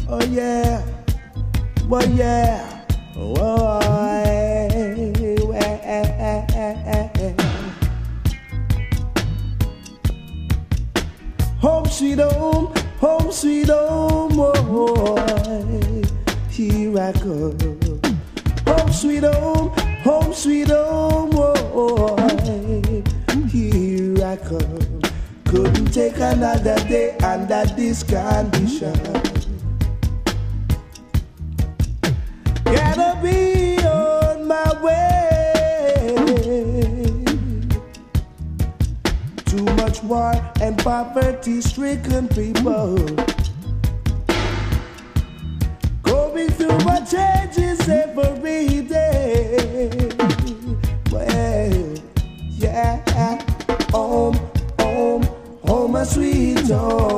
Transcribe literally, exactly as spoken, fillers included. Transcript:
Oh yeah, well yeah, oh, home sweet home, home sweet home, oh, here I come. Home sweet home, home sweet home, oh, here I come. Couldn't take another day under this condition. Gotta be on my way. Too much war and poverty-stricken people. Going through my changes every day. Well, yeah, home, home, home, a sweet home.